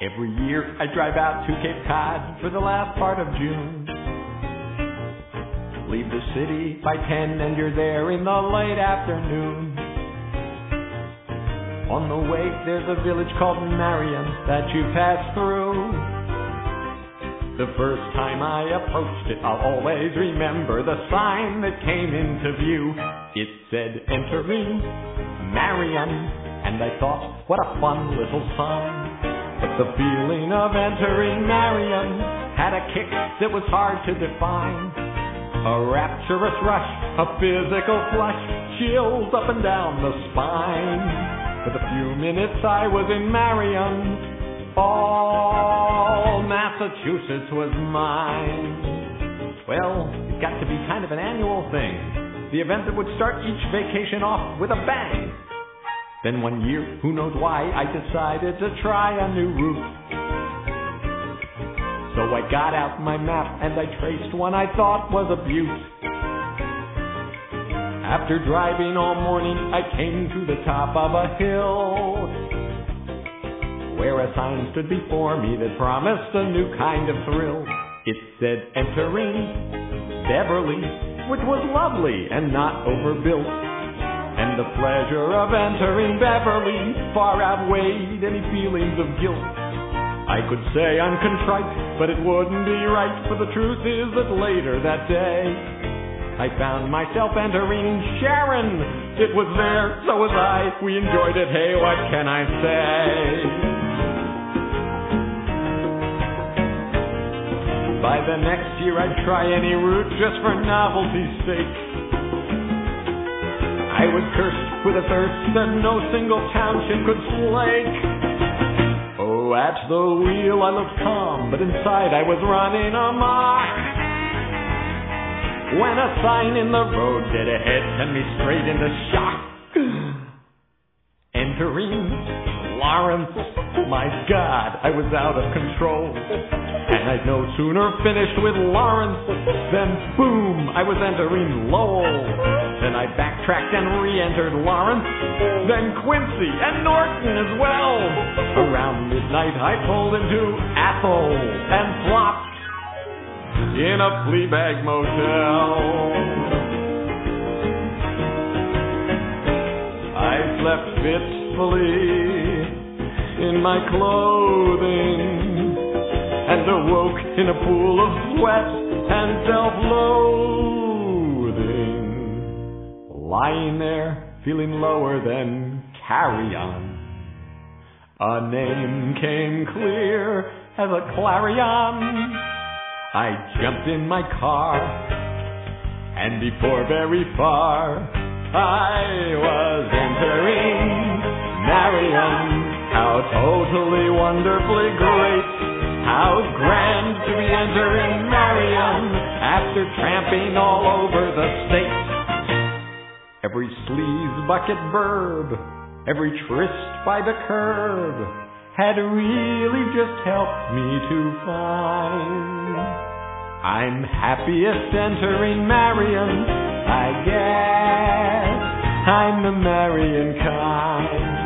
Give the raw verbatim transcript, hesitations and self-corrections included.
Every year I drive out to Cape Cod for the last part of June. Leave the city by ten and you're there in the late afternoon. On the way there's a village called Marion that you pass through. The first time I approached it, I'll always remember the sign that came into view. It said, "Entering Marion," and I thought, what a fun little sign. But the feeling of entering Marion had a kick that was hard to define. A rapturous rush, a physical flush, chills up and down the spine. For the few minutes I was in Marion, all Massachusetts was mine. Well, it got to be kind of an annual thing, the event that would start each vacation off with a bang. Then one year, who knows why, I decided to try a new route. So I got out my map and I traced one I thought was a beaut. After driving all morning, I came to the top of a hill, where a sign stood before me that promised a new kind of thrill. It said, "Entering Beverly," which was lovely and not overbuilt. And the pleasure of entering Beverly far outweighed any feelings of guilt. I could say I'm contrite, but it wouldn't be right, for the truth is that later that day I found myself entering Sharon. It was there, so was I. We enjoyed it, hey, what can I say? By the next year I'd try any route just for novelty's sake. I was cursed with a thirst that no single township could slake. Oh, at the wheel I looked calm, but inside I was running amok, when a sign in the road dead ahead sent me straight into shock. Entering Lawrence, my God, I was out of control. And I'd no sooner finished with Lawrence than boom, I was entering Lowell. Then I backtracked and re-entered Lawrence, then Quincy and Norton as well. Around midnight I pulled into Athol and flopped in a Fleabag motel. I slept fitfully in my clothing and awoke in a pool of sweat and self-loathing, lying there feeling lower than carrion. A name came clear as a clarion. I jumped in my car, and before very far I was entering Marion. How totally wonderfully great, how grand to be entering Marion after tramping all over the state. Every sleaze bucket burb, every tryst by the curb had really just helped me to find I'm happiest entering Marion. I guess I'm the Marion kind.